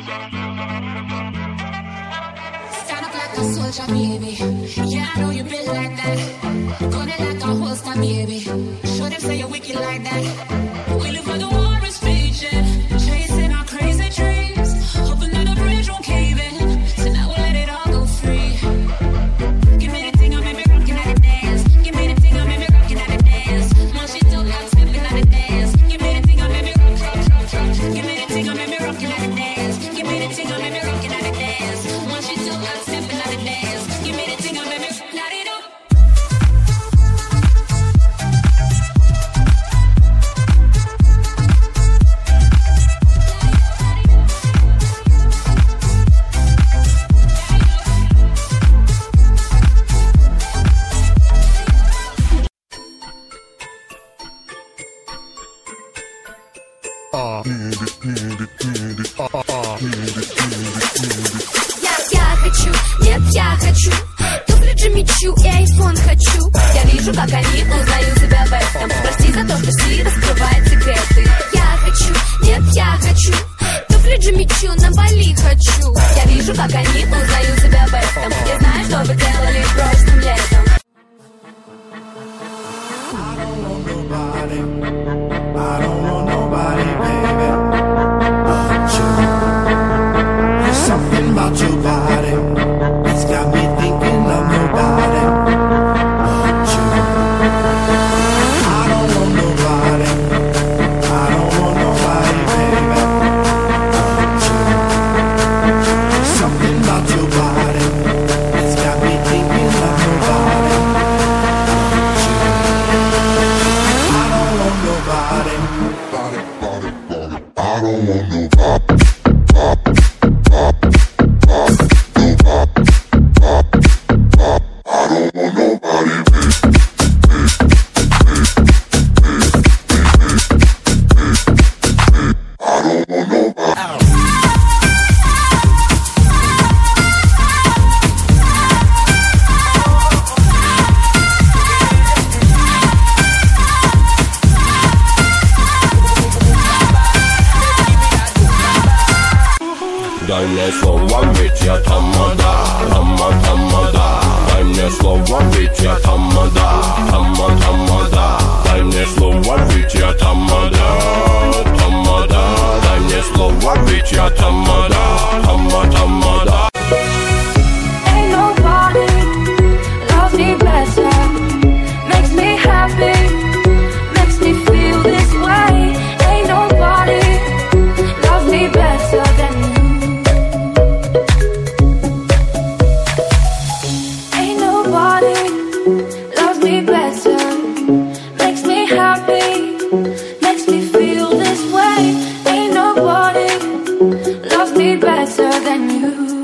Stand up like a soldier, baby. Yeah, I know you been like that. Gun it like a holster, baby. Show them say you're wicked like that. We live for the war is raging, chasing our crazy dreams, hoping that the bridge won't cave in. So now we'll let it all go free. Give me the thing, I'll make me rockin' at the dance. Give me the thing, I'll make me rockin' at the dance. Once she took out stepping at the dance. Give me the thing, I'll make me rock. Give me the thing, I'll make me rockin' at the dance. Give me the thing, I'll make me rockin' at the dance. Once she took out stepping at the dance. Give me the thing, I'll make me light it up. Я хочу, нет, я хочу туфли Джимми Чу и айфон хочу. Я вижу, как они узнают себя в этом. Прости за то, что Си раскрывает секреты. Я хочу, нет, я хочу туфли Джимми Чу, на Бали хочу. Я вижу, как они узнают себя в этом. Я знаю, что вы делали прошлым летом. I don't want nobody, baby, but you. There's something about your body, it's got me thinking of nobody but you. I don't want nobody, I don't want nobody, baby, but you. There's something about your body, it's got me thinking of nobody but you. I don't want nobody. I don't want nobody. Дай мне слово, ведь я тамада, тамада. Дай мне слово, ведь я тамада, тамада. Дай мне слово, ведь я тамада. Дай мне слово, ведь я тамада, тамада. Ain't nobody loves me better, makes me happy, makes me feel this way. Ain't nobody loves me better than you. Ain't nobody loves me better, makes me happy, makes me feel this way. Ain't nobody loves me better than you.